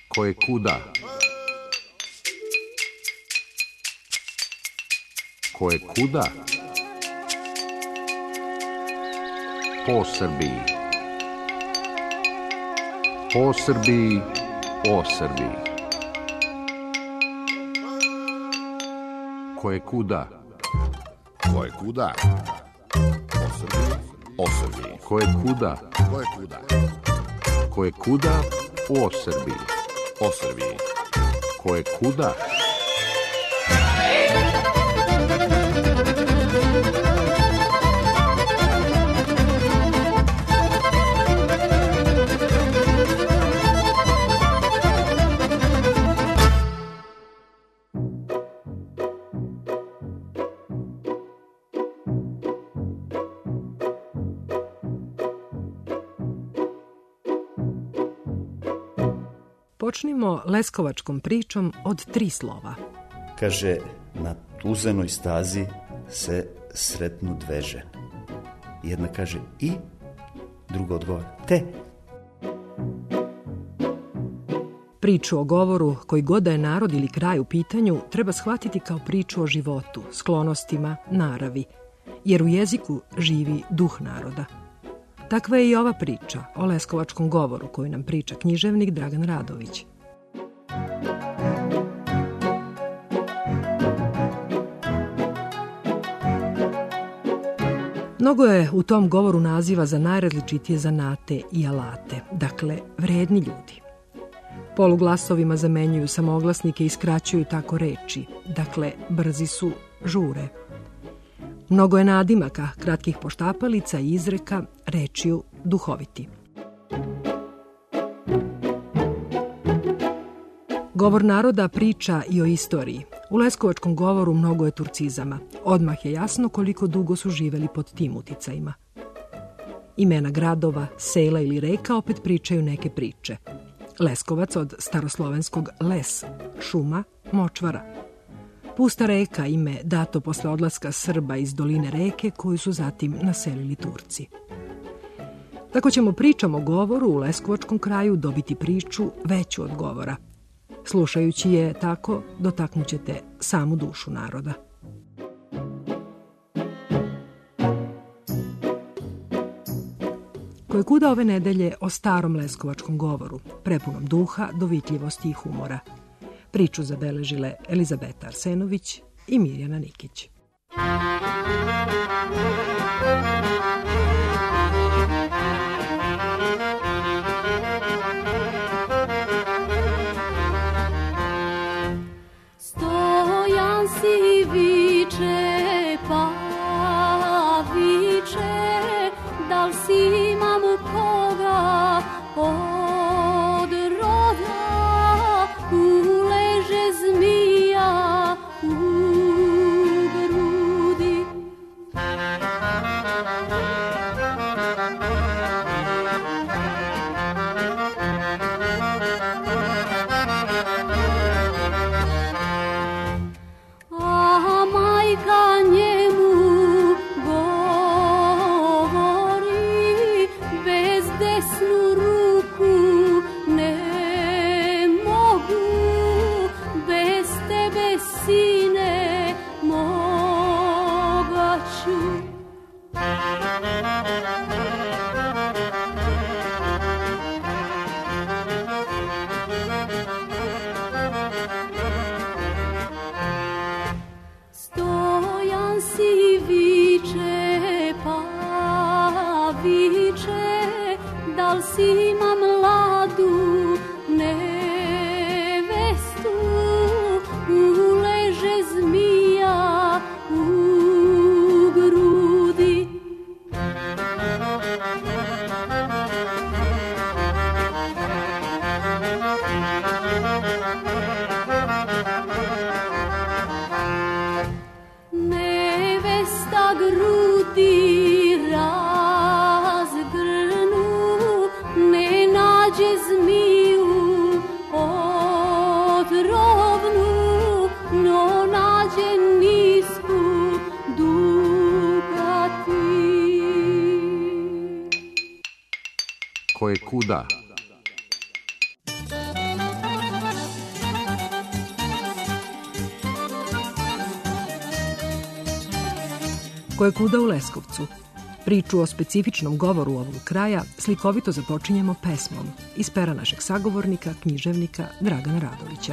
Ko je kuda? Ko je kuda? Po Srbiji. Po Srbiji, o Srbiji. Ko je kuda? Ko je kuda? O Srbiji, o Srbiji. Ko je kuda? Ko je kuda? Ko je kuda? O Srbiji. O Srbiji. Ko je kuda? Počnimo leskovačkom pričom od 3 slova. Kaže, na tuzanoj stazi se sretnu dve žene. Jedna kaže i, druga odgovara te. Priču o govoru, koji god da je narod ili kraj u pitanju, treba shvatiti kao priču o životu, sklonostima, naravi, jer u jeziku živi duh naroda. Takva je i ova priča o leskovačkom govoru koju nam priča književnik Dragan Radović. Mnogo je u tom govoru naziva za najrazličitije zanate i alate, dakle vredni ljudi. Poluglasovima zamenjuju samoglasnike i skraćuju tako reči, dakle brzi su, žure. Mnogo je nadimaka, kratkih poštapalica i izreka, rečju duhoviti. Govor naroda priča i o istoriji. U leskovačkom govoru mnogo je turcizama. Odmah je jasno koliko dugo su živeli pod tim uticajima. Imena gradova, sela ili reka opet pričaju neke priče. Leskovac od staroslovenskog les, šuma, močvara. Pusta reka, ime dato posle odlaska Srba iz doline reke koju su zatim naselili Turci. Tako ćemo pričom o govoru u leskovačkom kraju dobiti priču veću od govora. Slušajući je tako, dotaknućete samu dušu naroda. Koje kuda ove nedelje o starom leskovačkom govoru, prepunom duha, dovitljivosti i humora. Priču zabeležile Elizabeta Arsenović i Mirjana Nikić. Stojan si viče, pa viče, da li si imam koga od roda, uleže zmija u grudi. A majka njemu govori, bez desnu ruku ne mogu, bez tebe sine moga ću. Stojan si viče, pa viče, da li si ima mladu nevestu, uleže zmija u grudi. Nevesta grudi razgrnu, ne nađe zmiju otrovnu, no nađe nisku dukati. Ko je kuda? Kojekuda u Leskovcu. Priču o specifičnom govoru ovog kraja slikovito započinjemo pesmom iz pera našeg sagovornika, književnika Dragana Radovića.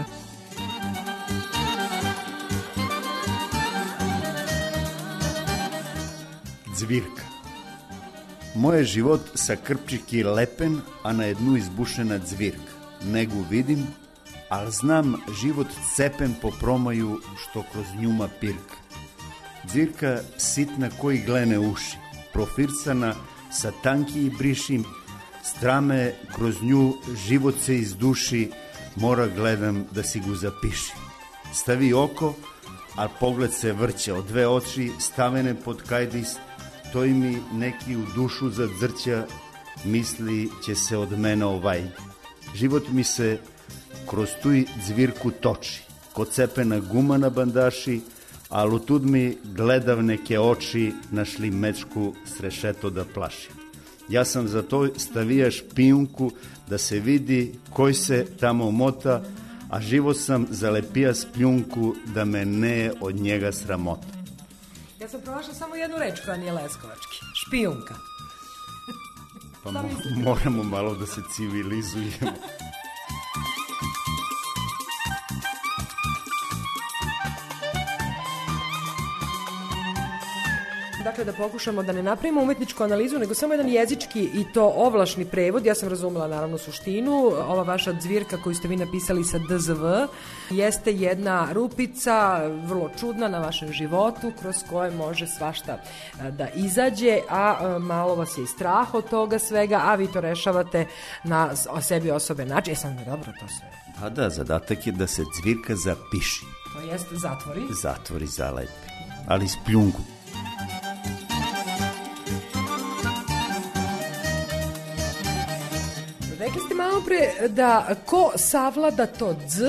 Zvirka. Moje život sa krpčiki lepen, a na jednu izbušena zvirka. Negu vidim, al znam život cepen po promaju, što kroz njuma pirka. Zvirka sitna koji glene uši, profircana sa tanki i brišim, strame kroz nju život se izduši, mora gledam da si gu zapiši. Stavi oko, al pogled se vrće, od dve oči stavene pod kajdis, to i mi neki u dušu zadzrća, misli će se od mene ovajdi. Život mi se kroz tu zvirku toči, ko cepena guma na bandaši, al u tud mi gledav neke oči, našli mečku srešeto da plaši. Ja sam za to stavija špijunku da se vidi koji se tamo mota, a život sam zalepija spljunku da me ne od njega sramota. Ja sam pronašla samo jednu reč koja nije leskovački. Špijunka. Pa moramo malo da se civilizujemo. Dakle, da pokušamo da ne napravimo umetničku analizu, nego samo jedan jezički i to ovlašni prevod. Ja sam razumela naravno suštinu. Ova vaša zvirka koju ste vi napisali sa DZV jeste jedna rupica, vrlo čudna na vašem životu, kroz koje može svašta da izađe, a malo vas je i strah od toga svega, a vi to rešavate na sebi osobe način. Jesam da dobro to sve? Pa da, zadatak je da se zvirka zapiši. To jeste zatvori? Zatvori, zalepi, ali s pljunku. Rekli ste malo pre da ko savlada to dz,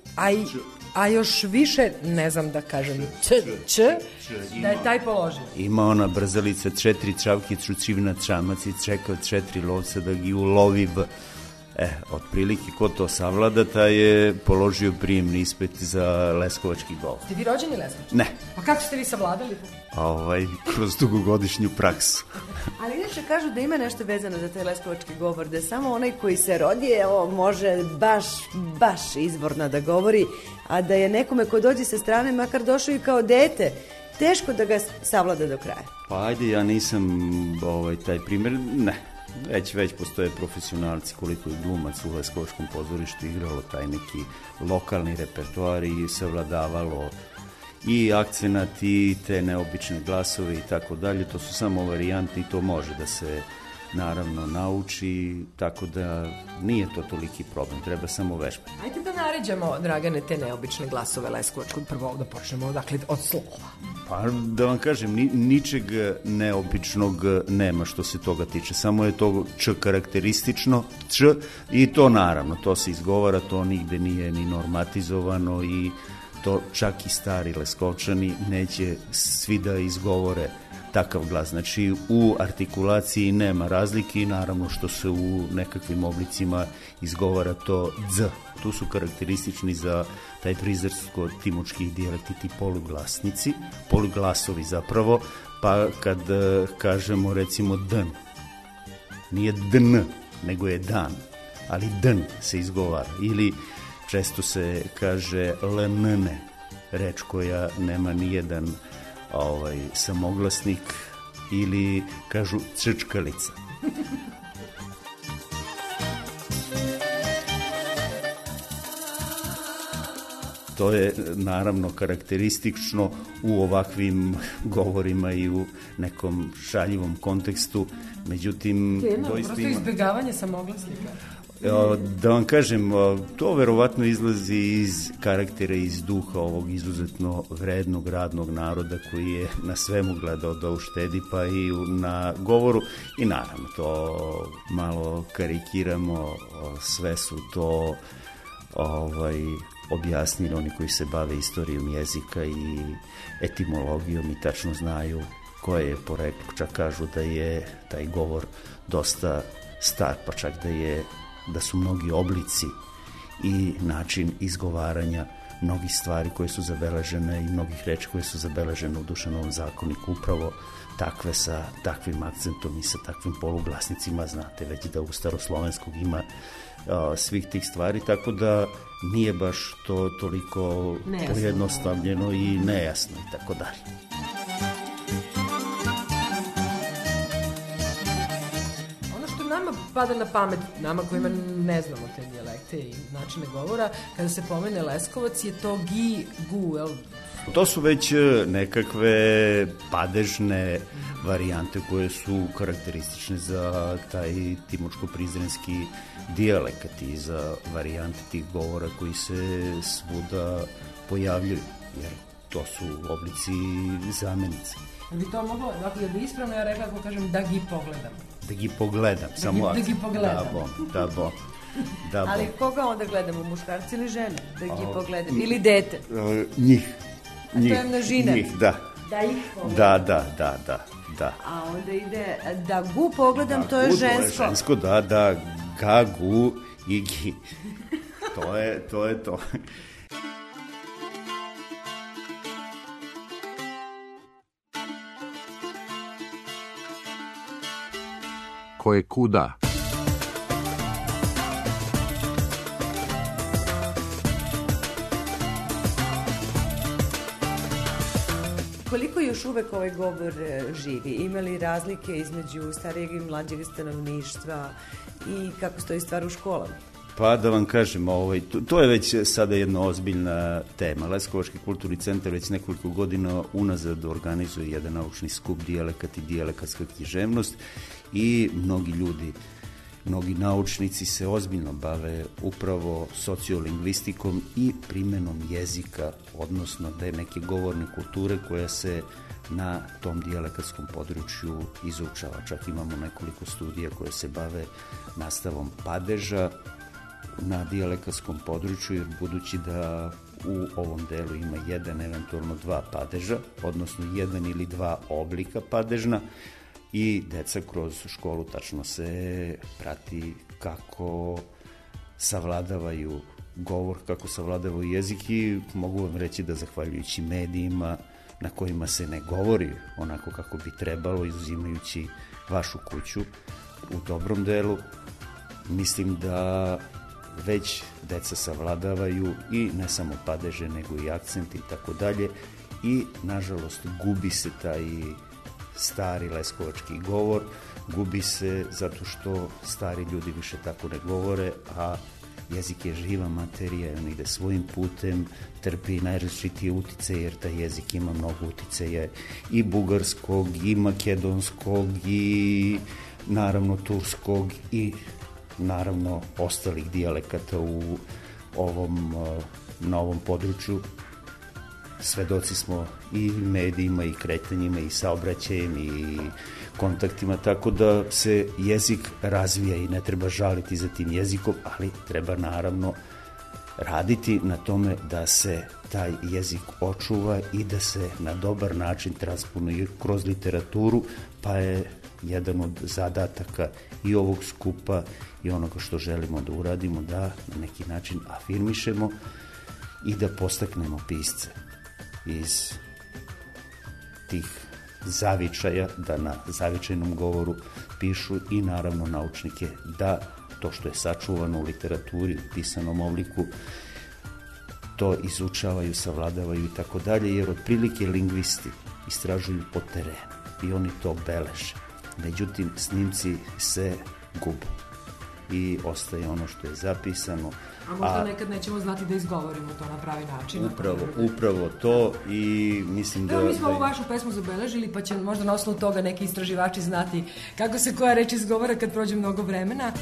a još više, ne znam da kažem, č, da je taj položio. Ima ona brzalica 4 čavki čučivna čamac i čeka 4 lovca da gi ulovi v. Otprilike ko to savlada, taj je položio prijemni ispit za leskovački govor. Ste vi rođeni leskovački? Ne. Pa kako ste vi savladali? Kroz dugogodišnju praksu. Ali inače kažu da ima nešto vezano za taj leskovački govor, da je samo onaj koji se rodi, može baš izvorno da govori, a da je nekome ko dođe sa strane, makar došao i kao dete, teško da ga savlada do kraja. Pa ajde, ja nisam taj primjer, ne. Već postoje profesionalci, koliko je glumac u Leskovačkom pozorištu igralo taj neki lokalni repertoar i savladavalo i akcenat i te neobične glasove i tako dalje. To su samo varijante i to može da se naravno nauči, tako da nije to toliki problem, treba samo vežbati. Ajde da naređamo, Dragane, te neobične glasove leskovačkog, prvo da počnemo od slova. Pa da vam kažem, ničeg neobičnog nema što se toga tiče, samo je to č karakteristično, č, i to naravno, to se izgovara, to nigde nije ni normatizovano i to čak i stari Leskovčani neće svi da izgovore takav glas. Znači u artikulaciji nema razlike i naravno što se u nekakvim oblicima izgovara to dz. Tu su karakteristični za taj prizorsko-timočki dijalekti ti poluglasnici, poluglasovi zapravo, pa kad kažemo recimo dn, nije dn, nego je dan, ali dn se izgovara. Ili često se kaže lnne, reč koja nema nijedan samoglasnik, ili kažu ččkalica. To je naravno karakteristično u ovakvim govorima i u nekom šaljivom kontekstu, međutim prosto izbjegavanje samoglasnika. Da vam kažem, to verovatno izlazi iz karaktera, iz duha ovog izuzetno vrednog radnog naroda koji je na svemu gledao da uštedi, pa i na govoru. I naravno, to malo karikiramo, sve su to objasnili oni koji se bave istorijom jezika i etimologijom i tačno znaju koje je poreklo. Čak kažu da je taj govor dosta star, pa čak da su mnogi oblici i način izgovaranja mnogih stvari koje su zabeležene i mnogih reči koje su zabeležene u Dušanovom zakoniku, upravo takve sa takvim akcentom i sa takvim poluglasnicima. Znate već da u staroslovenskog ima svih tih stvari, tako da nije baš to toliko pojednostavljeno i nejasno i tako dalje. Ono što nama pada na pamet, nama kojima ne znamo te dijalekte i načine govora, kada se pomene Leskovac je to gi, gu, jel? To su već nekakve padežne varijante koje su karakteristične za taj timočko-prizrenski dijalekat i za varijante tih govora koji se svuda pojavljuju, jer to su oblici zamenice. Bi to moglo, dakle, da bi ispravno ja rekla ako kažem da gi pogledam. Da gi pogledam, samo da gi pogledam. Da bom. Ali koga onda gledamo, muškarci ili žene? Da gi pogledam. Ili dete? Njih. A to je množina? Njih, da. Da ih pogledam. Da. A onda ide da gu pogledam, to je žensko. To je žensko, da, ga, gu i gi. To je to. Ko je kuda? Koliko još uvek ovaj govor živi? Ima li razlike između starijeg i mlađeg stanovništva i kako stoji stvar u školama? Pa da vam kažem, to je već sada jedna ozbiljna tema. Leskovački kulturni centar već nekoliko godina unazad organizuje jedan naučni skup dijalekat i dijalekatska književnost i mnogi ljudi, mnogi naučnici se ozbiljno bave upravo sociolingvistikom i primenom jezika, odnosno da je neke govorne kulture koja se na tom dijalekatskom području izučava. Čak imamo nekoliko studija koje se bave nastavom padeža na dijalekatskom području, jer budući da u ovom delu ima jedan, eventualno dva padeža, odnosno jedan ili dva oblika padežna, i deca kroz školu tačno se prati kako savladavaju govor, kako savladavaju jezik i mogu vam reći da zahvaljujući medijima na kojima se ne govori onako kako bi trebalo, izuzimajući vašu kuću u dobrom delu, mislim da već deca savladavaju i ne samo padeže nego i akcenti i tako dalje i nažalost gubi se taj stari leskovački govor, gubi se zato što stari ljudi više tako ne govore, a jezik je živa materija, on ide svojim putem, trpi najrazličitije utice, jer taj jezik ima mnogo uticeja i bugarskog, i makedonskog, i naravno turskog, i naravno ostalih dijalekata u ovom novom području. Svedoci smo i medijima, i kretanjima, i saobraćajem, i kontaktima, tako da se jezik razvija i ne treba žaliti za tim jezikom, ali treba naravno raditi na tome da se taj jezik očuva i da se na dobar način transponuje kroz literaturu, pa je jedan od zadataka i ovog skupa i onoga što želimo da uradimo, da na neki način afirmišemo i da podstaknemo pisce iz tih zavičaja, da na zavičajnom govoru pišu i naravno naučnike da to što je sačuvano u literaturi, u pisanom obliku, to izučavaju, savladavaju i tako dalje, jer otprilike lingvisti istražuju po terenu i oni to beleže. Međutim, snimci se gube i ostaje ono što je zapisano. A možda nekad nećemo znati da izgovorimo to na pravi način. Upravo to i mislim da... Evo, mi smo ovu vašu pesmu zabeležili, pa će možda na osnovu toga neki istraživači znati kako se koja reč izgovara kad prođe mnogo vremena.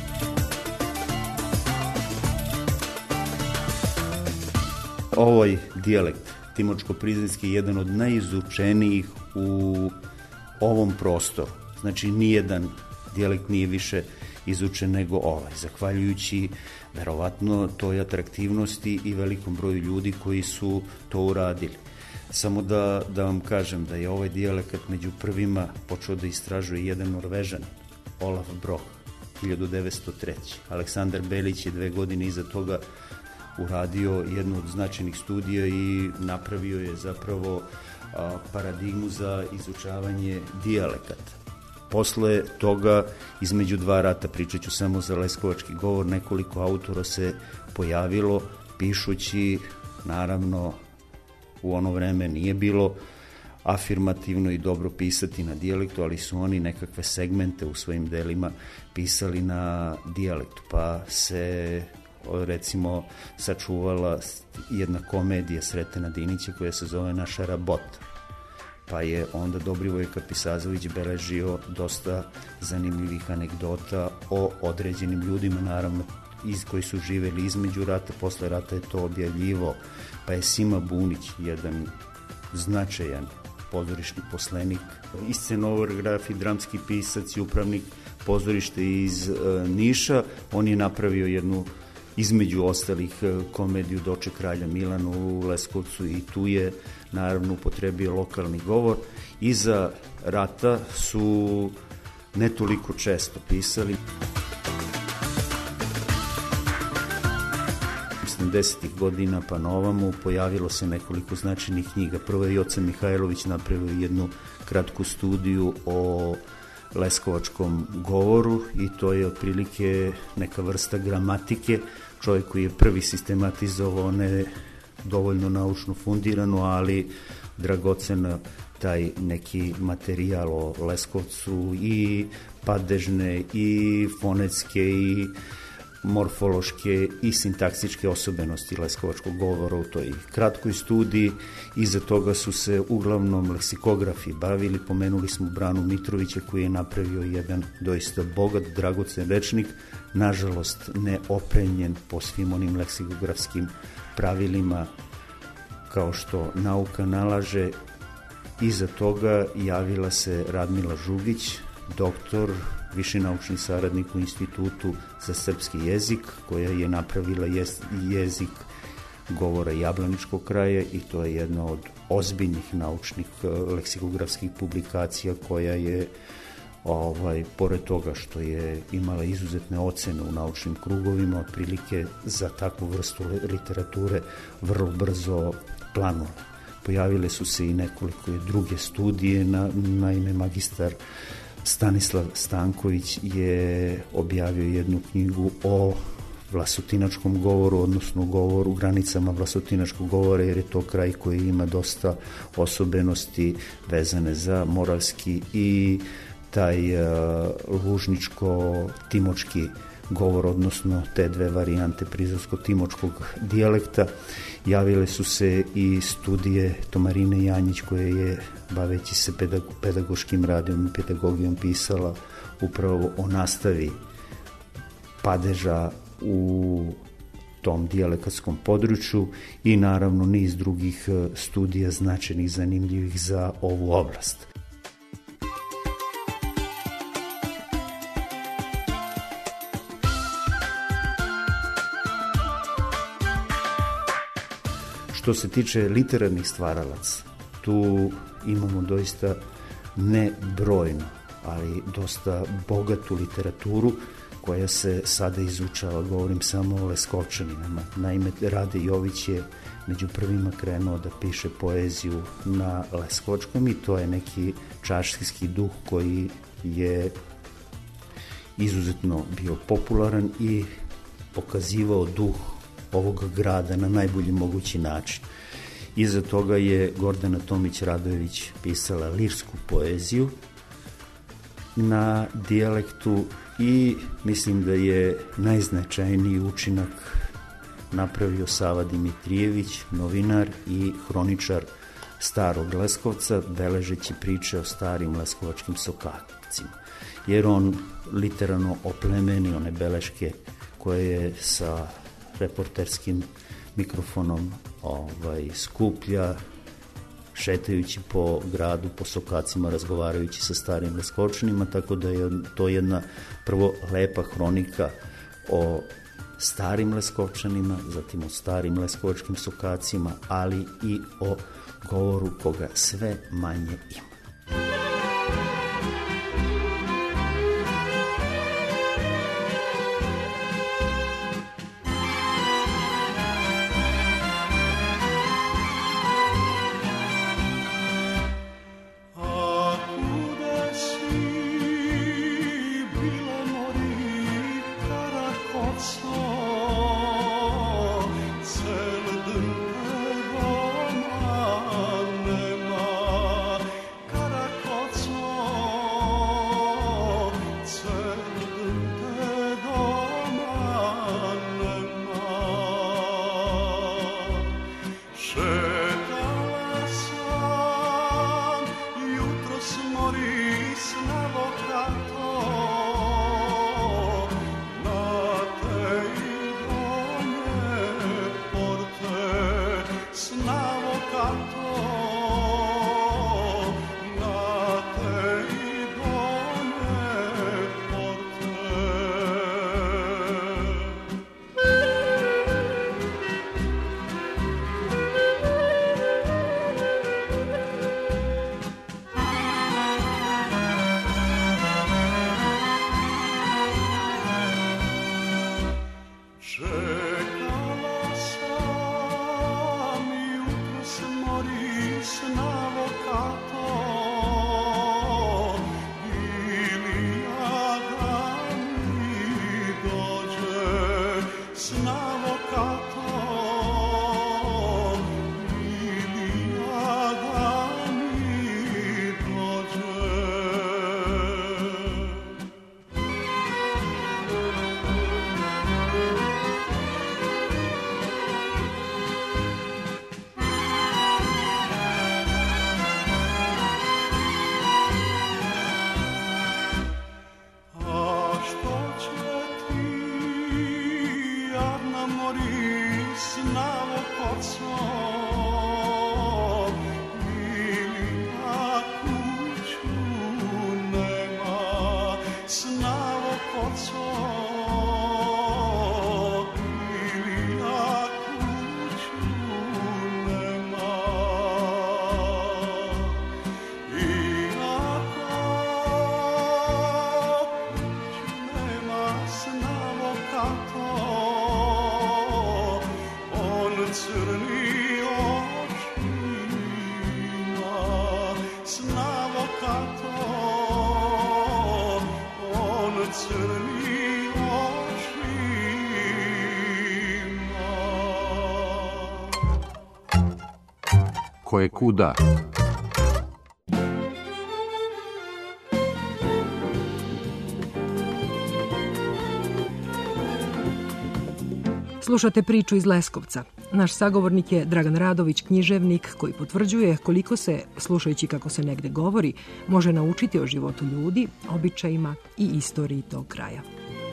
Ovaj dijalekt timočko-prizrenski je jedan od najizučenijih u ovom prostoru. Znači, nijedan dijalekt nije više izučen nego ovaj, zahvaljujući verovatno toj atraktivnosti i velikom broju ljudi koji su to uradili. Samo da vam kažem da je ovaj dijalekt među prvima počeo da istražuje jedan Norvežan, Olaf Broch, 1903. Aleksandar Belić je 2 godine iza toga uradio jednu od značajnih studija i napravio je zapravo paradigmu za izučavanje dijalekata. Posle toga, između dva rata, pričat ću samo za leskovački govor, nekoliko autora se pojavilo pišući, naravno u ono vreme nije bilo afirmativno i dobro pisati na dijalektu, ali su oni nekakve segmente u svojim delima pisali na dijalektu, pa se recimo sačuvala jedna komedija Sretena Dinića koja se zove Naša rabota. Pa je onda Dobrivoje Kapisazović beležio dosta zanimljivih anegdota o određenim ljudima, naravno koji su živeli između rata, posle rata je to objavljivo, pa je Sima Bunić, jedan značajan pozorišni poslenik, i scenograf i dramski pisac i upravnik pozorišta iz Niša. On je napravio jednu, između ostalih, komediju Doček kralja Milana u Leskovcu i tu je naravno upotrebio lokalni govor. Iza rata su ne toliko često pisali. 70. godina pa na ovamo pojavilo se nekoliko značajnih knjiga. Prvo je Joca Mihajlović napravio jednu kratku studiju o leskovačkom govoru i to je otprilike neka vrsta gramatike. Čovjek koji je prvi sistematizovao, ne dovoljno naučno fundirano, ali dragocen taj neki materijal o Leskovcu, i padežne i fonetske i morfološke i sintaksičke osobenosti leskovačkog govora u toj kratkoj studiji. Iza toga su se uglavnom leksikografi bavili. Pomenuli smo Branu Mitrovića koji je napravio jedan doista bogat, dragocen rečnik, nažalost neopremljen po svim onim leksikografskim pravilima kao što nauka nalaže. Iza toga javila se Radmila Žugić, doktor, viši naučni saradnik u Institutu za srpski jezik, koja je napravila jezik govora Jablaničkog kraja i to je jedna od ozbiljnih naučnih leksikografskih publikacija koja je, pored toga što je imala izuzetne ocene u naučnim krugovima, otprilike za takvu vrstu literature vrlo brzo planula. Pojavile su se i nekoliko druge studije, naime magistar Stanislav Stanković je objavio jednu knjigu o vlasotinačkom govoru, odnosno govoru, granicama vlasotinačkog govora, jer je to kraj koji ima dosta osobenosti vezane za moravski i taj lužničko-timočki govor, odnosno te dve varijante prizorsko-timočkog dijalekta. Javile su se i studije Tomarine Janjić koja je, baveći se pedagoškim radom i pedagogijom, pisala upravo o nastavi padeža u tom dijalektskom području i naravno niz drugih studija značajnih, zanimljivih za ovu oblast. Što se tiče literarnih stvaralaca, tu imamo doista nebrojno, ali dosta bogatu literaturu koja se sada izučava. Govorim samo o Leskovčanima. Naime, Rade Jović je među prvima krenuo da piše poeziju na leskovačkom i to je neki čaršijski duh koji je izuzetno bio popularan i pokazivao duh ovog grada na najbolji mogući način. Iza toga je Gordana Tomić-Radojević pisala lirsku poeziju na dijalektu i mislim da je najznačajniji učinak napravio Sava Dimitrijević, novinar i hroničar Starog Leskovca, beležeći priče o starim leskovačkim sokacima. Jer on literarno oplemenio one beleške koje je sa reporterskim mikrofonom skuplja, šetajući po gradu, po sokacima, razgovarajući sa starim Leskovčanima, tako da je to jedna prvo lepa hronika o starim Leskovčanima, zatim o starim leskovačkim sokacima, ali i o govoru koga sve manje ima. Čekala sam jutros moris na vokato, ili ja da mi dođe s navokato, ili ja da mi dođe. Ko je kuda? Slušate priču iz Leskovca. Naš sagovornik je Dragan Radović, književnik koji potvrđuje koliko se, slušajući kako se negde govori, može naučiti o životu ljudi, običajima i istoriji tog kraja.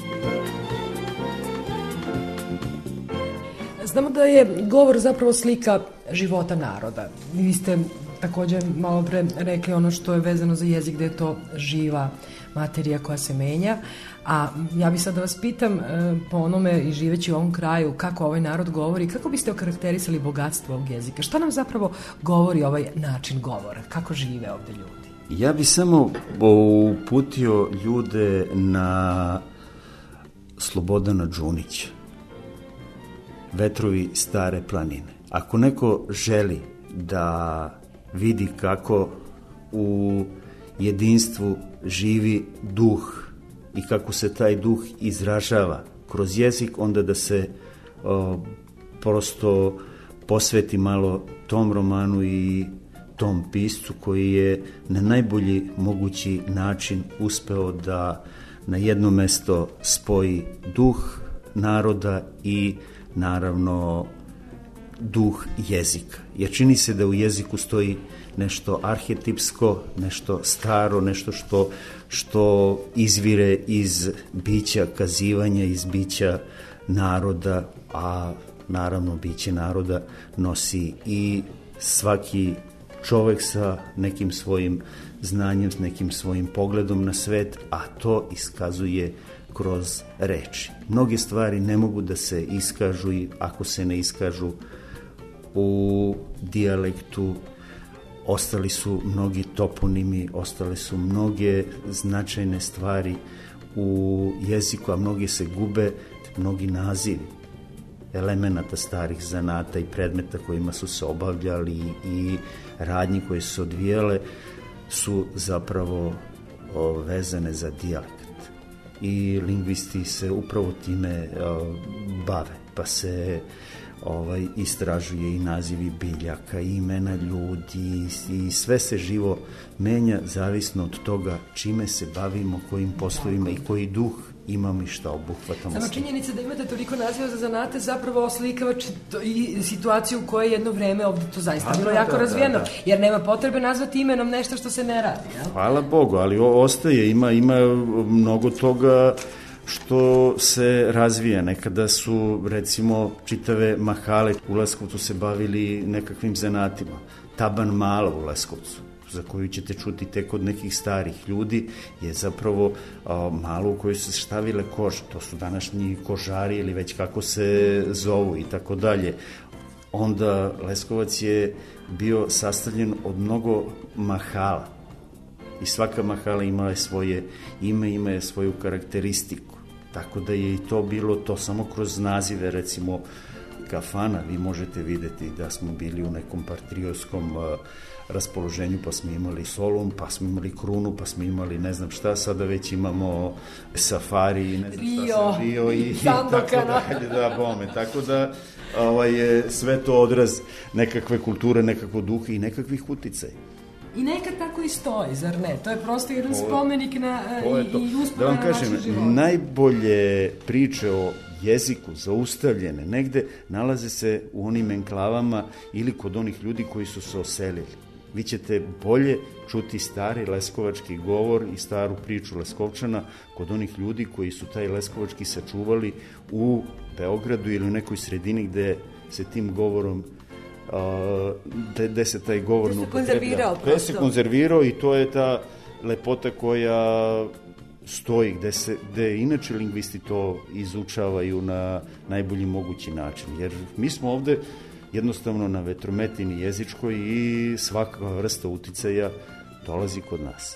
Znamo da je govor zapravo slika života naroda. Vi ste također malo pre rekli ono što je vezano za jezik, da je to živa materija koja se menja. A ja bih sad da vas pitam, po onome i živeći u ovom kraju, kako ovaj narod govori, kako biste okarakterisali bogatstvo ovog jezika? Šta nam zapravo govori ovaj način govora? Kako žive ovde ljudi? Ja bih samo uputio ljude na Slobodana Đunića, Vetrovi stare planine. Ako neko želi da vidi kako u jedinstvu živi duh i kako se taj duh izražava kroz jezik, onda da se prosto posveti malo tom romanu i tom piscu koji je na najbolji mogući način uspeo da na jedno mesto spoji duh naroda i naravno duh jezika. Jer čini se da u jeziku stoji nešto arhetipsko, nešto staro, nešto što izvire iz bića kazivanja, iz bića naroda, a naravno biće naroda nosi i svaki čovek sa nekim svojim znanjem, s nekim svojim pogledom na svet, a to iskazuje kroz reči. Mnoge stvari ne mogu da se iskažu i ako se ne iskažu u dijalektu, ostali su mnogi toponimi, ostale su mnoge značajne stvari u jeziku, a mnogi se gube, mnogi nazivi elemenata starih zanata i predmeta kojima su se obavljali i radnji koje su se odvijale su zapravo vezane za dijalekt. I lingvisti se upravo time bave, pa se istražuje i nazivi biljaka, i imena ljudi, i sve se živo menja zavisno od toga čime se bavimo, kojim poslovima i koji duh imamo i šta obuhvatamo. Samo činjenica da imate toliko naziva za zanate zapravo oslikava i situaciju u kojoj jedno vreme ovde to zaista bilo jako razvijeno, jer nema potrebe nazvati imenom nešto što se ne radi. Ja? Hvala Bogu, ali ostaje, ima mnogo toga što se razvija. Nekada su, recimo, čitave mahale u Leskovcu se bavili nekakvim zanatima. Taban mala u Leskovcu, za koju ćete čuti tek od nekih starih ljudi, je zapravo malo u kojoj su se štavile kože. To su današnji kožari ili već kako se zovu i tako dalje. Onda Leskovac je bio sastavljen od mnogo mahala i svaka mahala ima svoje ime, ima svoju karakteristiku. tako da je i to bilo to samo kroz nazive, recimo kafana, vi možete videti da smo bili u nekom patriotskom raspoloženju, pa smo imali Solun, pa smo imali Krunu, pa smo imali ne znam šta, sada već imamo Safari, ne znam šta, Rio i tako dalje, da, bome, tako da je sve to odraz nekakve kulture, nekakvog duha i nekakvih uticaja. I nekad tako i stoji, zar ne? To je prosto jedan spomenik i uspomena da vam na kažem, naše živote. najbolje priče o jeziku zaustavljene negde nalaze se u onim enklavama ili kod onih ljudi koji su se oselili. Vi ćete bolje čuti stari leskovački govor i staru priču Leskovčana kod onih ljudi koji su taj leskovački sačuvali u Beogradu ili u nekoj sredini gde se tim govorom gde se taj govor gde se konzervirao i to je ta lepota koja stoji, gde inače lingvisti to izučavaju na najbolji mogući način. Jer mi smo ovde jednostavno na vetrometini jezičkoj i svaka vrsta uticaja dolazi kod nas.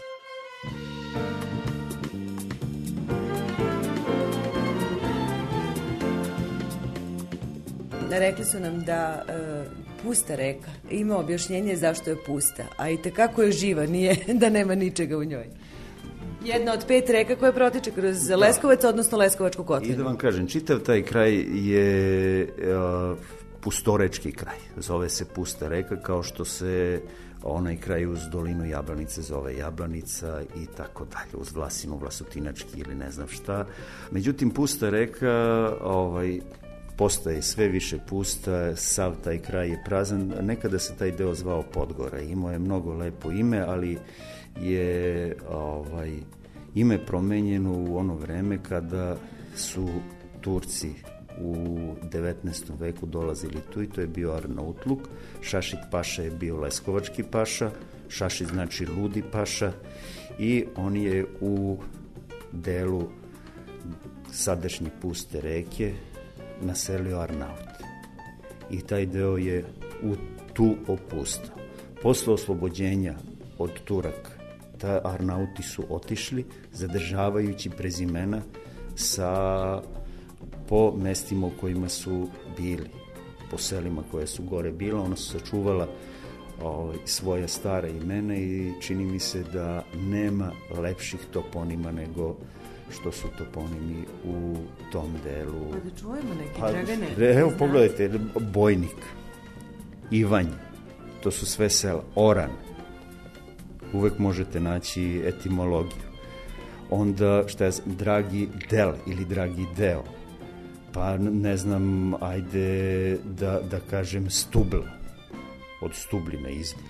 Rekli su nam da pusta reka ima objašnjenje zašto je pusta, a i tekako je živa, nije da nema ničega u njoj. Jedna od 5 reka koja protiče kroz Leskovac, odnosno Leskovačku kotlinu. I da vam kažem, čitav taj kraj je pustorečki kraj. Zove se Pusta reka, kao što se onaj kraj uz dolinu Jablanice zove Jablanica i tako dalje, uz Vlasinu, Vlasutinački ili ne znam šta. Međutim, Pusta reka postaje sve više pusta, sav taj kraj je prazan. Nekada se taj deo zvao Podgora, imao je mnogo lepo ime, ali je ime promenjeno u ono vreme kada su Turci u 19. veku dolazili tu i to je bio Arnautluk. Šašit paša je bio leskovački paša, Šašit znači ludi paša i on je u delu sadašnje Puste reke naselio Arnaut. I taj deo je tu opustao. Posle oslobođenja od Turaka, Arnauti su otišli, zadržavajući prezimena po mestima u kojima su bili, po selima koje su gore bila. Ona su sačuvala svoja stara imena i čini mi se da nema lepših toponima nego što su toponimi u tom delu. Pa da čujemo neki, Dragane. Evo, pogledajte, Bojnik, Ivanj, to su sve sela, Oran, uvek možete naći etimologiju. Onda, Dragi Del ili Dragi Deo, pa ne znam, ajde da kažem Stubla, od Stubljina izvor.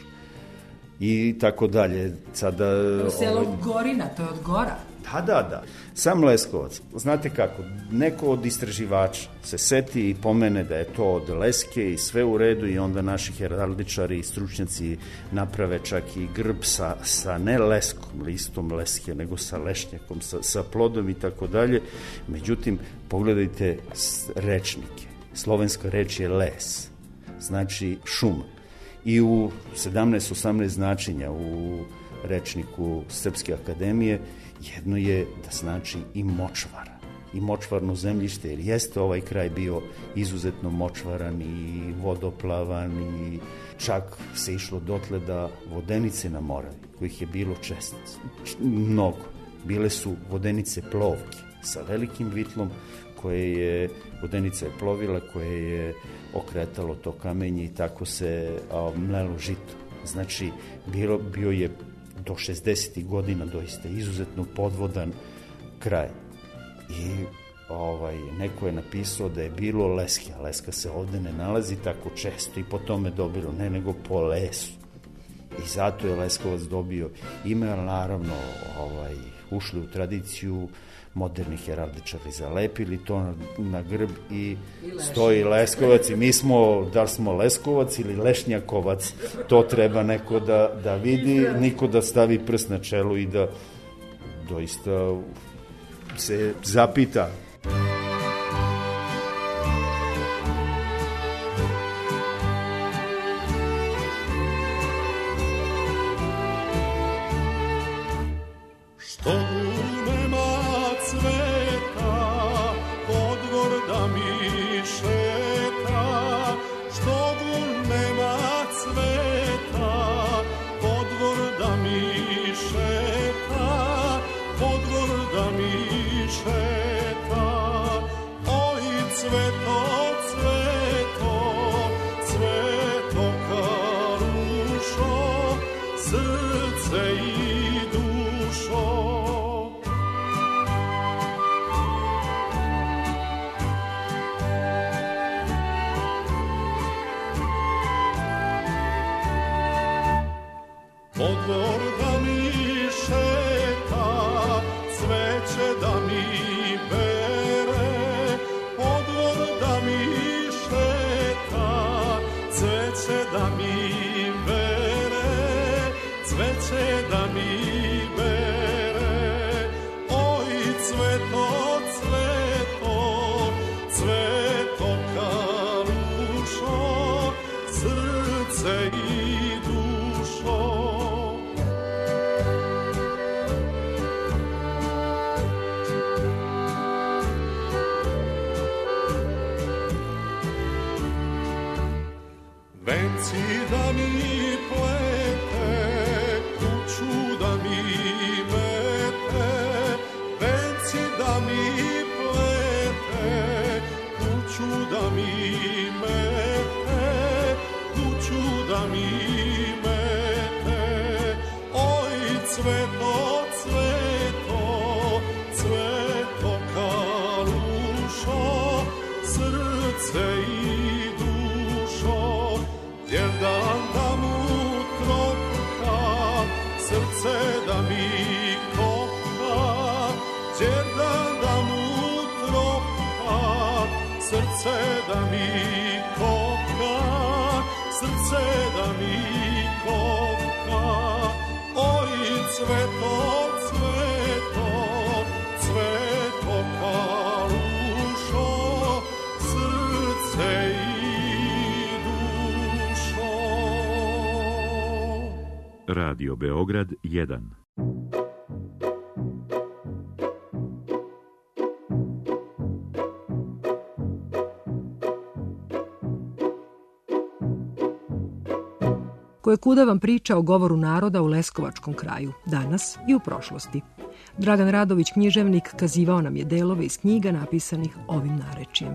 I tako dalje. Sada, selo Gorina, to je od Gora. Da. Sam Leskovac, znate kako, neko od istraživača se seti i pomene da je to od Leske i sve u redu i onda naši heraldičari i stručnjaci naprave čak i grb sa ne leskom listom leske, nego sa lešnjakom, sa plodom i tako dalje. Međutim, pogledajte rečnike. Slovenska reč je les, znači šuma. I u 17-18 značenja u rečniku Srpske akademije jedno je da znači i močvara, i močvarno zemljište, jer jeste ovaj kraj bio izuzetno močvaran i vodoplavan i čak se išlo dotle da vodenice na Moravi, kojih je bilo mnogo, bile su vodenice plovke sa velikim vitlom vodenica je plovila koje je okretalo to kamenje i tako se mlelo žito. Znači, bio je do 60. godina doista izuzetno podvodan kraj. I neko je napisao da je bilo leske, a leska se ovde ne nalazi tako često i po tome dobilo, ne nego po lesu. I zato je Leskovac dobio ime, ali naravno ušli u tradiciju, moderni heraldičari zalepili to na grb i stoji Leskovac i mi smo, da li smo Leskovac ili Lešnjakovac, to treba neko da vidi, niko da stavi prst na čelu i da doista se zapita. Što nema cveta mi šeta, što mu nema cveta, podvor da mi šeta, podvor da mi šeta. Oj, cveto, cveto, cveto karušo, srce i dušo. Podvor da mi šeta, cveće da mi bere, podvor da mi šeta, cveće da mi bere, cveće da mi bere. Oj, cveto, cveto, cveto karušo, srce i dušo. Venci da mi plete, kuću da mi mete, venci da mi plete, kuću da mi mete, kuću da mi mete. Oj, cveto, cveto, cveto karušo, srce i dušo. Jedan da mu tropka, srce da mi kopka, jedan da mu tropka, srce da mi kopka, srce da mi kopka. Oj, cveto, cveto, cveto karušo, srce i dušo. Radio Beograd 1. Kojekuda vam priča o govoru naroda u Leskovačkom kraju, danas i u prošlosti. Dragan Radović, književnik, kazivao nam je delove iz knjiga napisanih ovim narečjem.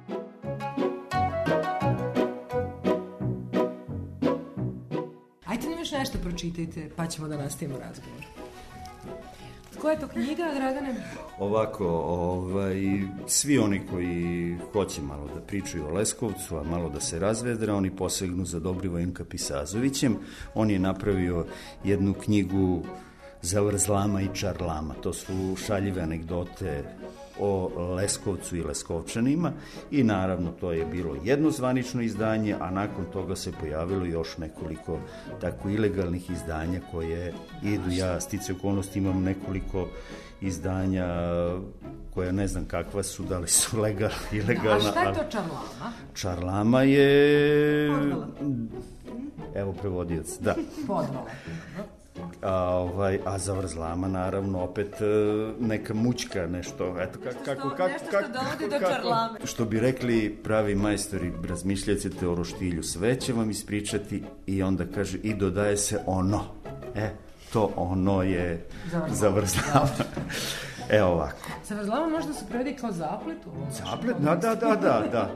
Ajde nam još nešto pročitajte, pa ćemo da nastavimo razgovor. Koja je to knjiga, Dragane? Ovako, svi oni koji hoće malo da pričaju o Leskovcu, a malo da se razvedra, oni posegnu za Dobrivojem Kapisazovićem. On je napravio jednu knjigu Zavrzlama i Čarlama. To su šaljive anegdote o Leskovcu i Leskovčanima i naravno to je bilo jedno zvanično izdanje, a nakon toga se pojavilo još nekoliko tako ilegalnih izdanja koje idu. Ja stice okolnosti imam nekoliko izdanja koja ne znam kakva su, da li su ilegalna. A šta je to Čarlama? Čarlama je... Podvala. Evo prevodioc, da. Podvala. A Zavrzlama naravno opet neka mućka, nešto, eto kako dovodi do Čarlame. Što bi rekli pravi majstori, razmišljajte o roštilju, sve će vam ispričati i onda kaže i dodaje se ono. To ono je Zavrzlama. Evo ovako. Zavrzlama možda se prevedi kao zaplet? Zaplet? Da.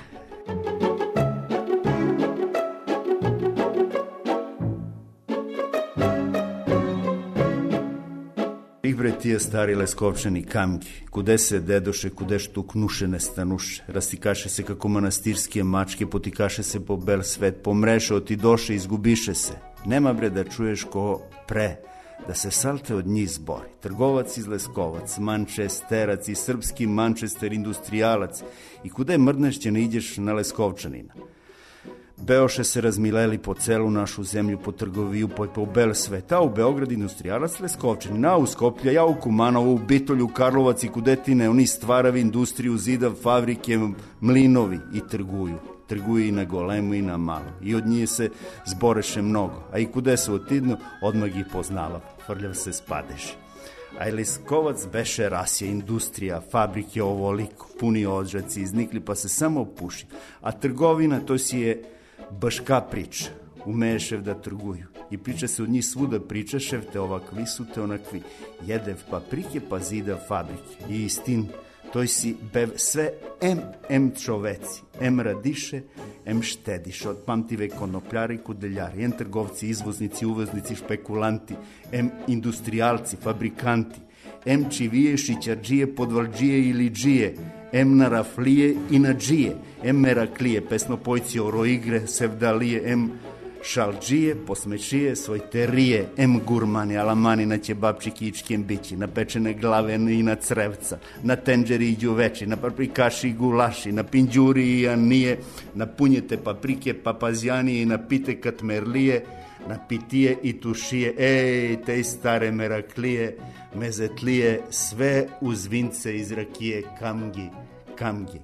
Bre tije stari Leskovčani kamki, kude se dedoše, kude štuk nuše stanuše, rastikaše se kako manastirske mačke, potikaše se po bel svet, pomreše, otidoše, izgubiše se. Nema bre da čuješ ko pre, da se salte od njih zbori. Trgovac iz Leskovac, mančesterac i srpski mančester industrijalac i kude mrdneš će ne ideš na Leskovčanina. Beoše se razmileli po celu našu zemlju, po Trgoviju, po bel svet, a u Beograd industrijalac Leskovčanin, a u Skoplja, ja u Kumanovo, u Bitolju, Karlovac i Kudetine, oni stvaravi industriju, zidav, fabrike, mlinovi i trguju. Trguju i na golemu i na malo. I od njih se zboreše mnogo, a i kude se otidnu, odmah ih poznala, frljav se spadeše. A Leskovac beše rasje, industrija, fabrike ovoliko, puni odžaci, iznikli pa se samo puši. A trgovina, to si je baška priča. Umeješev da trguju. I priča se od njih svuda pričašev, te ovakvi su, te onakvi. Jedev paprike, pa zida fabrike. I istin, to si bev sve em čoveci, em radiše, em štediše, od pamtive konopljari, kudeljari, em trgovci, izvoznici, uvoznici, špekulanti, em industrijalci, fabrikanti, em čivije, šićarđije, podvalđije ili džije, em naraflije i nadžije, em meraklije, pesnopojci, oroigre, sevdalije, em šalđije, posmečije, svojterije, em gurmani, alamani na ćebapčiki i čkembići, na pečene glave i na crevca, na tenđeri i đuveči, na paprikaši i gulaši, na pinđuri i anije, na punjete paprike, papazjani i na pite katmerlije, na pitije i tušije, ej, te stare meraklije, mezetlije, sve uz vince iz rakije, kamgi, kamgi.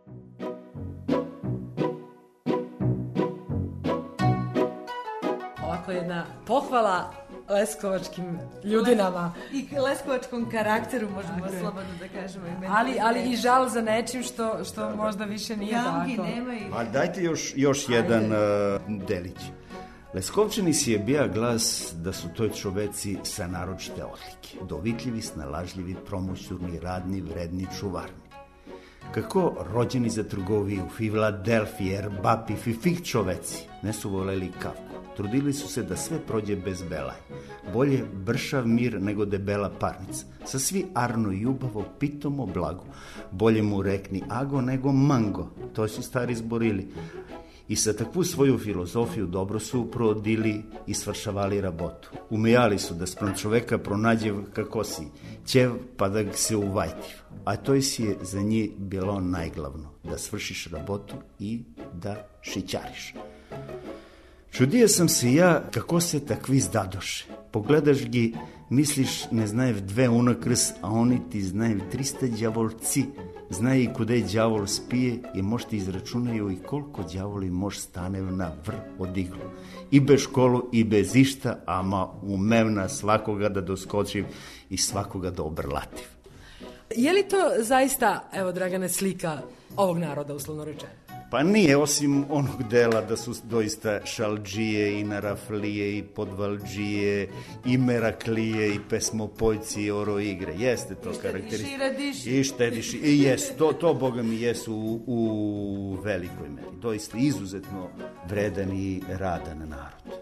Jedna pohvala leskovačkim ljudinama. I leskovačkom karakteru, možemo slobodno da kažemo. Ali i žal za nečim što možda više nije Kamgi, tako. nema i... Dajte još jedan delić. Leskovčani si je bija glas da su toj čoveci sa naročite odlike. Dovitljivi, snalažljivi, promoćurni, radni, vredni, čuvarni. Kako rođeni za trgoviju, Filadelfiji, Erbapi, fifih čoveci ne su voleli kavku. Trudili su se da sve prođe bez belaj. Bolje bršav mir nego debela parnica. Sa svi arno i ljubavo, pitomo blago. Bolje mu rekni ago nego mango. To su stari zborili. I sa takvu svoju filozofiju dobro su prodili i svršavali rabotu. Umejali su da sprem čoveka pronađe kako si ćev pa da se uvajtiv. A to si je za njih bilo najglavno. Da svršiš rabotu i da šićariš. Čudija sam se ja kako se takvi zdadoše. Pogledaš gi, misliš ne znajev dve unakrs, a oni ti znajev 300 đavolci. Znaje i kude đavol spije i možete izračunaju i koliko đavoli mož stanev na vr od iglu. I bez školu i bez išta, ama umevna svakoga da doskočiv i svakoga da obrlativ. Je li to zaista, evo Dragane, slika ovog naroda, uslovno rečeno? Pa nije, osim onog dela da su doista šalđije i naraflije i podvalđije i meraklije i pesmopojci i oroigre. Jeste to karakteristično. I štediši. I jes, to boga mi jesu u velikoj meri. Doista izuzetno vredan i radan narod.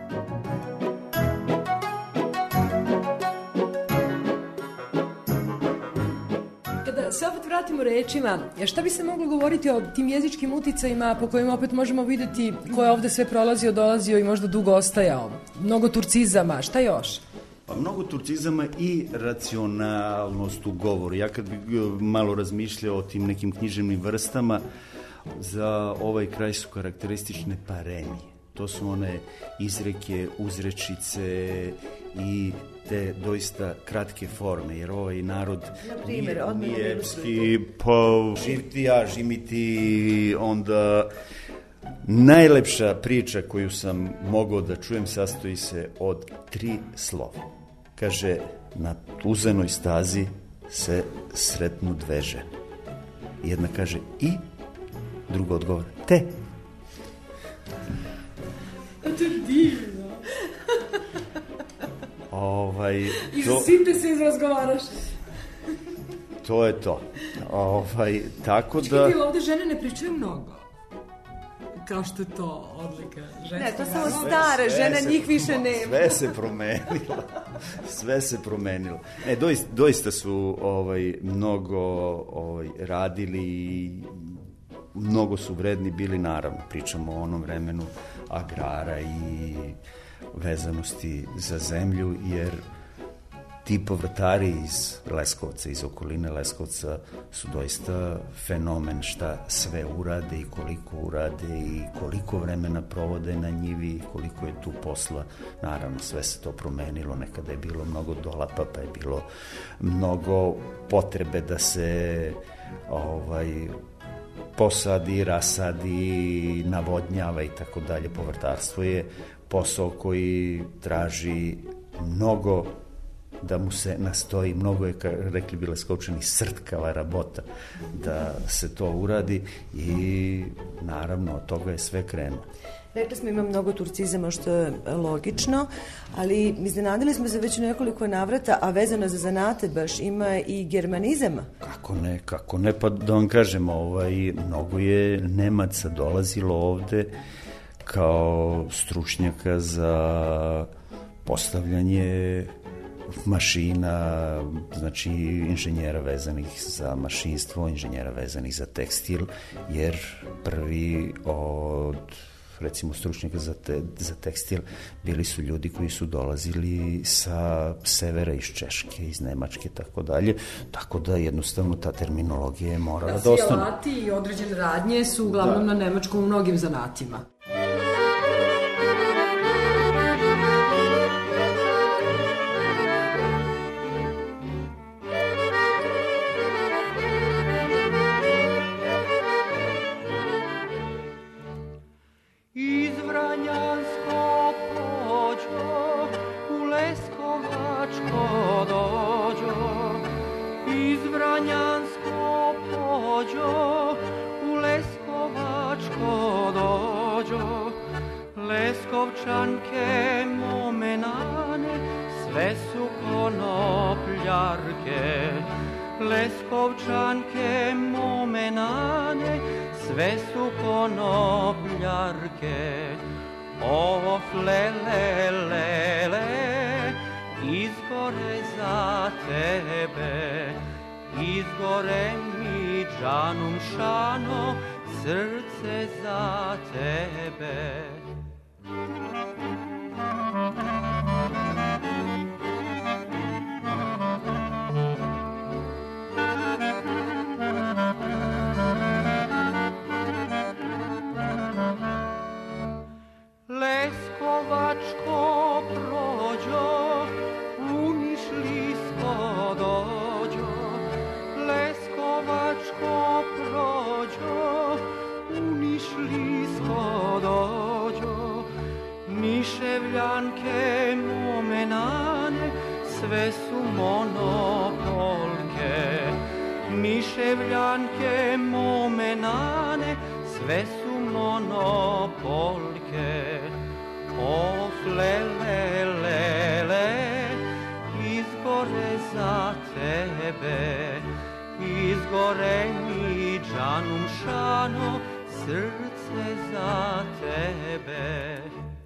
Se opet vratimo rečima, šta bi se moglo govoriti o tim jezičkim uticajima po kojima opet možemo vidjeti ko je ovde sve prolazio, dolazio i možda dugo ostajao? Mnogo turcizama, šta još? Pa mnogo turcizama i racionalnost u govoru. Ja kad bih malo razmišljao o tim nekim književnim vrstama, za ovaj kraj su karakteristične parenije. To su one izreke, uzrečice i te doista kratke forme, jer ovaj narod nije epski, pa živti ja, žimiti, onda najlepša priča koju sam mogao da čujem sastoji se od 3 slova. Kaže, na tuzenoj stazi se sretnu 2 žene. Jedna kaže i, druga odgovara te. To je divno. I za svim te se izrazgovaraš. To je to. Tako da... Čekaj, ovde žene ne pričaju mnogo. Kao što je to odlika ženska. Ne, to samo stare žene, njih više nema. Sve se promenilo. Ne, doista su mnogo radili i mnogo su vredni bili, naravno. Pričamo o onom vremenu agrara i vezanosti za zemlju, jer ti povrtari iz Leskovca, iz okoline Leskovca su doista fenomen šta sve urade i koliko urade i koliko vremena provode na njivi i koliko je tu posla. Naravno, sve se to promenilo, nekada je bilo mnogo dolapa, pa je bilo mnogo potrebe da se posadi, rasadi, navodnjava i tako dalje. Povrtarstvo je posao koji traži mnogo da mu se nastoji, mnogo je, rekli bi Leskovčani, srtkava rabota da se to uradi i naravno od toga je sve krenuo. Rekli smo ima mnogo turcizama, što je logično, ali iznenadili smo se već u nekoliko navrata, a vezano za zanate baš ima i germanizama. Kako ne, pa da vam kažem, mnogo je Nemaca dolazilo ovde kao stručnjaka za postavljanje mašina, znači inženjera vezanih za mašinstvo, inženjera vezanih za tekstil, jer prvi od recimo stručnjaka za tekstil bili su ljudi koji su dolazili sa severa, iz Češke, iz Nemačke, tako da jednostavno ta terminologija je morala da ostane. Svi alati i određene radnje su uglavnom na nemačkom u mnogim zanatima. Leskovčanke momenane, sve su konopljarke. Leskovčanke momenane, sve su konopljarke. Ovo flelelele, izgore za tebe. Izgore mi džanum šano, srce za tebe. Leskovačko prođo, u Nišlijsko dođo. Leskovačko prođo, u Nišlijsko dođo. Niševljanke momenane, sve su monopolke. Niševljanke momenane, sve su monopolke. O flelelele, izgore za tebe. Izgore mi džanum šano, srce za tebe.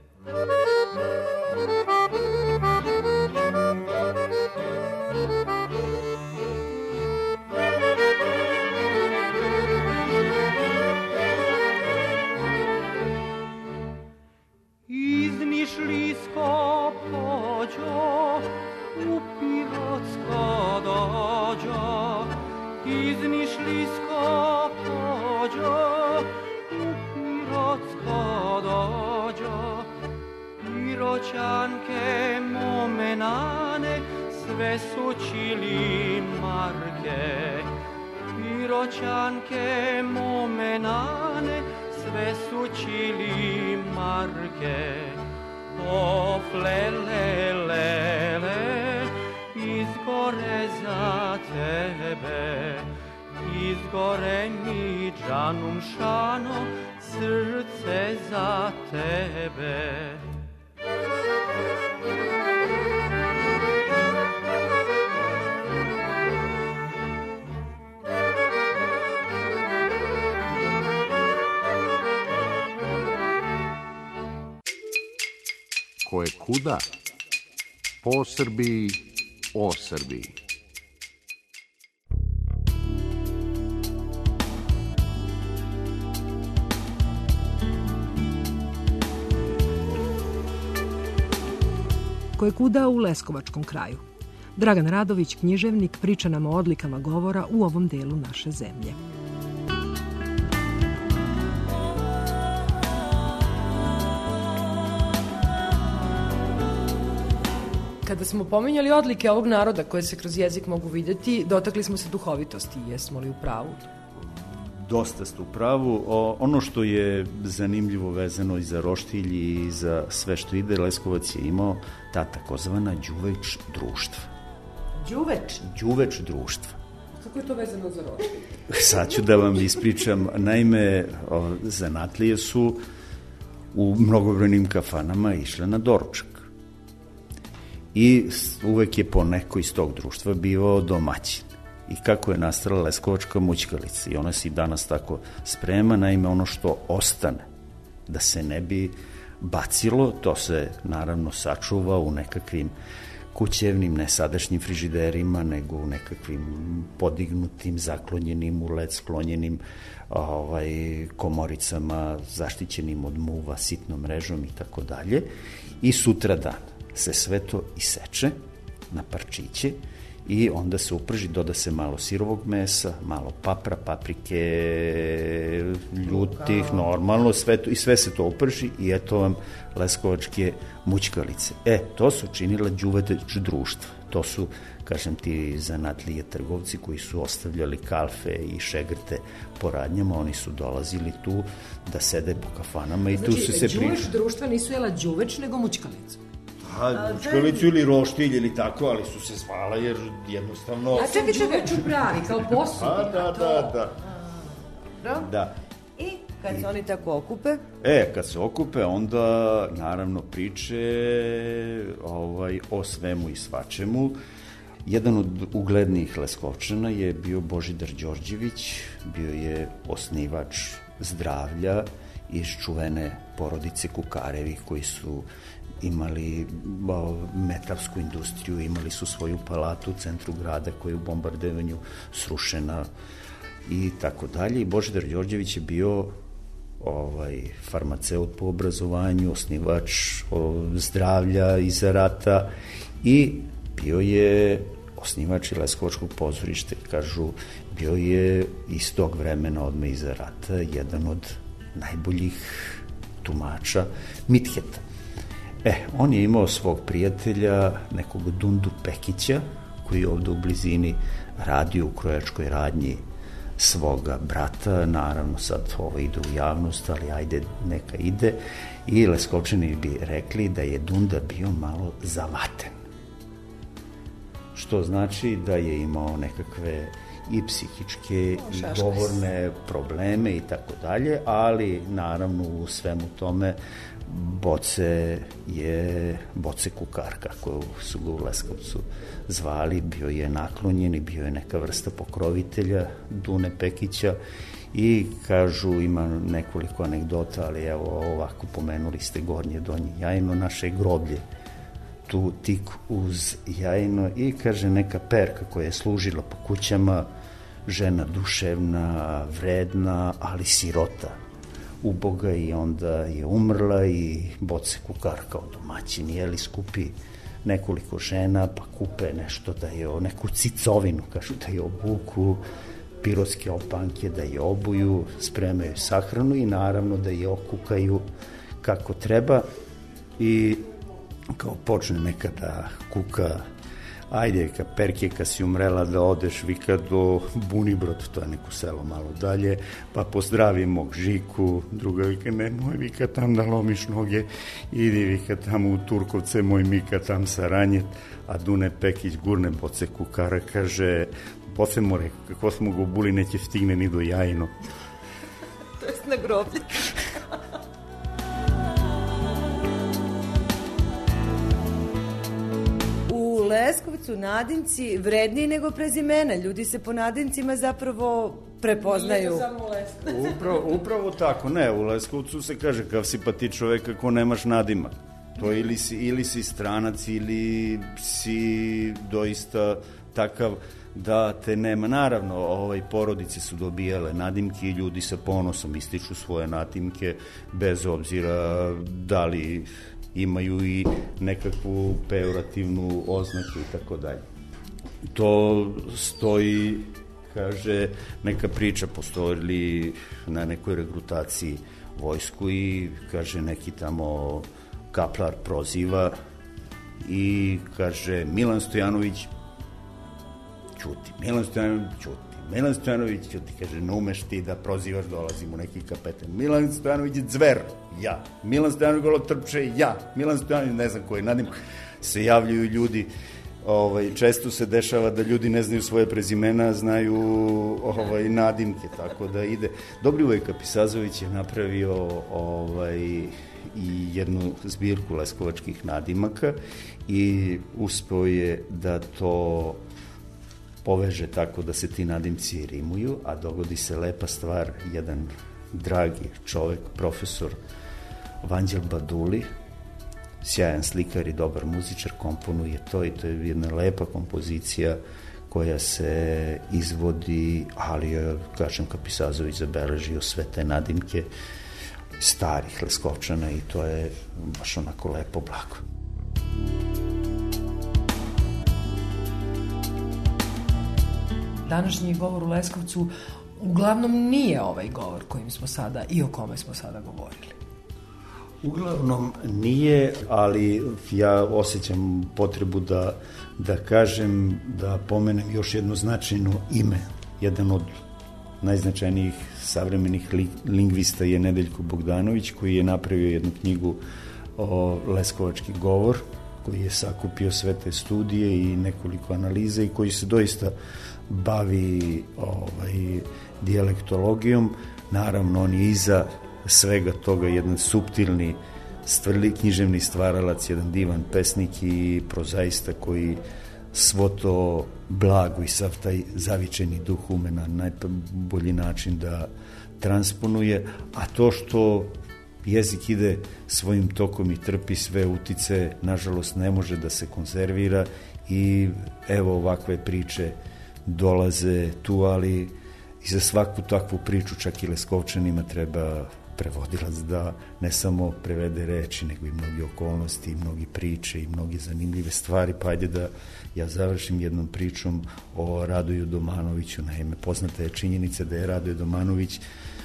Iz Nišlijsko pođo, u Pirotsko dođo. Iz Nišlijsko pođo, u Pirotsko dođo. Piroćanke momenane, sve su čili marke. Piroćanke momenane, sve su čili marke. O flelelele, izgore za tebe. Izgore mi džanum šano, srce za tebe. Ko je kuda? Po Srbiji, o Srbiji. Ko je kuda u Leskovačkom kraju. Dragan Radović, književnik, priča nam o odlikama govora u ovom delu naše zemlje. Kada smo pominjali odlike ovog naroda koje se kroz jezik mogu vidjeti, dotakli smo se duhovitosti. Jesmo li u pravu? Dosta ste u pravu. Ono što je zanimljivo vezano i za roštilj i za sve što ide, Leskovac je imao ta takozvana đuvejč društva. Đuveč društva. Kako je to vezano za roštilj? Sad ću da vam ispričam. Naime, zanatlije su u mnogobrojnim kafanama išle na doručak. I uvek je po neko iz tog društva bio domaćin. I kako je nastala leskovačka mućkalica. I ona se i danas tako sprema. Naime, ono što ostane, da se ne bi bacilo, to se naravno sačuva u nekakvim kućevnim, ne sadašnjim frižiderima, nego u nekakvim podignutim, zaklonjenim, u led sklonjenim komoricama, zaštićenim od muva, sitnom mrežom i tako dalje. I sutradan se sve to iseče na parčiće i onda se uprži, doda se malo sirovog mesa, malo paprike, ljutih, normalno, sve to, i sve se to uprži i eto vam leskovačke mućkalice. To su činila đuveč društva. To su, kažem ti, zanatlije trgovci koji su ostavljali kalfe i šegrte po radnjama, oni su dolazili tu da sede po kafanama i tu su se pričali. Đuveč društva nisu jela đuveč, nego mućkalicu. Mućkalicu ili roštilj ili tako, ali su se zvala jer jednostavno... A čekaj, čupravi, kao posudi. Da. I kad se oni tako okupe? Kad se okupe, onda naravno priče o svemu i svačemu. Jedan od uglednijih Leskovčana je bio Božidar Đorđević, bio je osnivač Zdravlja iz čuvene porodice Kukarevi koji su imali metalsku industriju, imali su svoju palatu u centru grada koja je u bombardevanju srušena i tako dalje. I Božidar Đorđević je bio farmaceut po obrazovanju, osnivač Zdravlja iza rata i bio je osnivač i Leskovačkog pozorišta. Kažu, bio je iz tog vremena odmah iza rata jedan od najboljih tumača Mitheta. On je imao svog prijatelja, nekog Dundu Pekića, koji je ovde u blizini radio u krojačkoj radnji svoga brata. Naravno, sad ovo ide u javnost, ali ajde, neka ide. I Leskovčani bi rekli da je Dunda bio malo zavaten. Što znači da je imao nekakve i psihičke i govorne probleme i tako dalje, ali naravno u svemu tome Boce Kukar, kako su ga u Leskovcu zvali, bio je naklonjen i bio je neka vrsta pokrovitelja Dune Pekića i kažu, ima nekoliko anegdota, ali evo ovako, pomenuli ste Gornje Donje Jajino, naše groblje tu tik uz Jajino i kaže neka perka koja je služila po kućama, žena duševna, vredna, ali sirota, uboga, i onda je umrla i Boce Kukar kao domaćin, jeli, skupi nekoliko žena, pa kupe nešto da je, neku cicovinu, kažu da je obuku, pirotske opanke da je obuju, spremaju sahranu i naravno da je okukaju kako treba i kao počne neka da kuka, ajde, ka perke, kad si umrela da odeš, vika do Bunibrod, to je neko selo malo dalje, pa pozdravi mog Žiku, druga vika, nemoj vika tam da lomiš noge, idi vika tam u Turkovce, moj Mika tam Saranjet, a Dune Pekić gurne Boce Kukara, kaže, Boce more, kako smo go buli, neće stigne ni do Jajino. To je na groblje. U Leskovcu nadimci vredniji nego prezimena. Ljudi se po nadimcima zapravo prepoznaju. Upravo tako. Ne, u Leskovcu se kaže kav si pa ti čovek ako nemaš nadimak. To ili si stranac ili si doista takav da te nema. Naravno, porodice su dobijale nadimke i ljudi sa ponosom ističu svoje nadimke bez obzira da li imaju i nekakvu pejorativnu oznaku i tako dalje. To stoji, kaže, neka priča postojili na nekoj regrutaciji vojsku i kaže neki tamo kaplar proziva i kaže Milan Stojanović ćuti, Milan Stojanović ćuti, kaže ne umeš ti da prozivaš, dolazi mu neki kapetan, Milan Stojanović je zver, ja, Milan Stojanović golo trpče, ja, Milan Stojanović, ne znam koji, nadim se javljaju ljudi često se dešava da ljudi ne znaju svoje prezimena, znaju nadimke, tako da ide. Dobrivoje Kapisazović je napravio i jednu zbirku leskovačkih nadimaka i uspeo je da to poveže tako da se ti nadimci rimuju, a dogodi se lepa stvar, jedan dragi čovek, profesor Vanđel Baduli, sjajan slikar i dobar muzičar, komponuje to i to je jedna lepa kompozicija koja se izvodi, ali je, kažem, Kapisazović zabeležio sve te nadimke starih Leskovčana i to je baš onako lepo blago. Današnji govor u Leskovcu uglavnom nije ovaj govor kojim smo sada i o kome smo sada govorili. Uglavnom nije, ali ja osjećam potrebu da kažem, da pomenem još jedno značajno ime. Jedan od najznačajnijih savremenih lingvista je Nedeljko Bogdanović, koji je napravio jednu knjigu o leskovački govor, koji je sakupio sve te studije i nekoliko analiza i koji se doista bavi dijalektologijom. Naravno, on je iza svega toga jedan suptilni književni stvaralac, jedan divan pesnik i prozaista koji svo to blago i sav taj zavičajni duh ume na najbolji način da transponuje, a to što jezik ide svojim tokom i trpi sve utice, nažalost ne može da se konzervira i evo ovakve priče dolaze tu, ali i za svaku takvu priču, čak i Leskovčanima, treba prevodilac da ne samo prevede reči, nego i mnogi okolnosti, i mnogi priče i mnogi zanimljive stvari. Pa ajde da ja završim jednom pričom o Radoju Domanoviću. Naime, poznata je činjenica da je Radoje Domanović,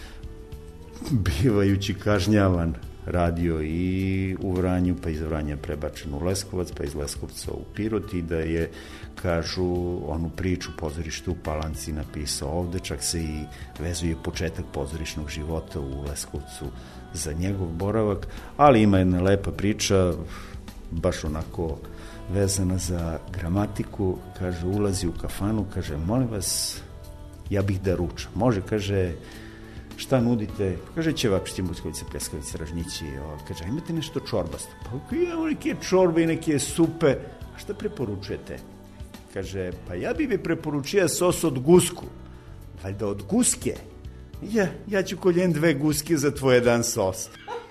bivajući kažnjavan, radio i u Vranju, pa iz Vranja prebačen u Leskovac, pa iz Leskovca u Pirot i da je, kažu, onu priču Pozorište u Palanci napisao ovde, čak se i vezuje početak pozorišnog života u Leskovcu za njegov boravak, ali ima jedna lepa priča, baš onako vezana za gramatiku, kaže, ulazi u kafanu, kaže, molim vas, ja bih da ručam. Može, kaže, šta nudite? Kaže, ćevapčići, muckovice, pljeskavice, ražnjići. Kaže, imate nešto čorbasto? Pa imamo neke čorbe i neke supe. A šta preporučujete? Kaže, pa ja bi mi preporučio sos od gusku. Valjda od guske? Ja ću koljen 2 guske za tvoj jedan sos.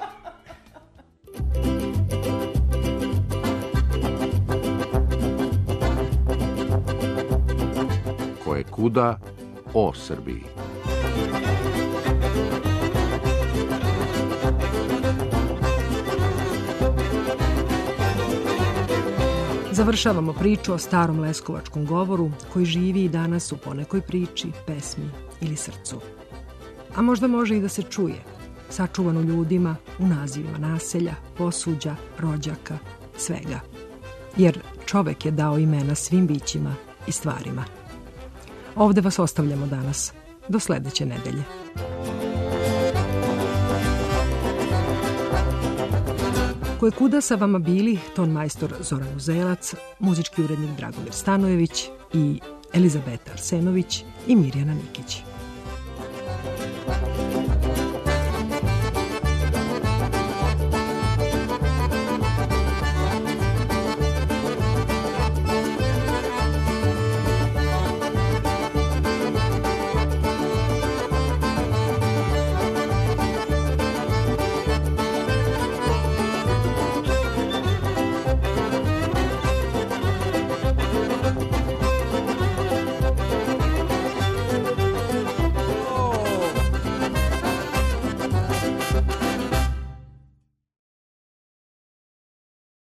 Ko je kuda o Srbiji. Završavamo priču o starom leskovačkom govoru koji živi i danas u ponekoj priči, pesmi ili srcu. A možda može i da se čuje, sačuvan u ljudima, u nazivima naselja, posuđa, rođaka, svega. Jer čovek je dao imena svim bićima i stvarima. Ovde vas ostavljamo danas. Do sledeće nedelje. Koje kuda sa vama bili ton majstor Zoran Uzelac, muzički urednik Dragomir Stanojević i Elizabeta Arsenović i Mirjana Nikić.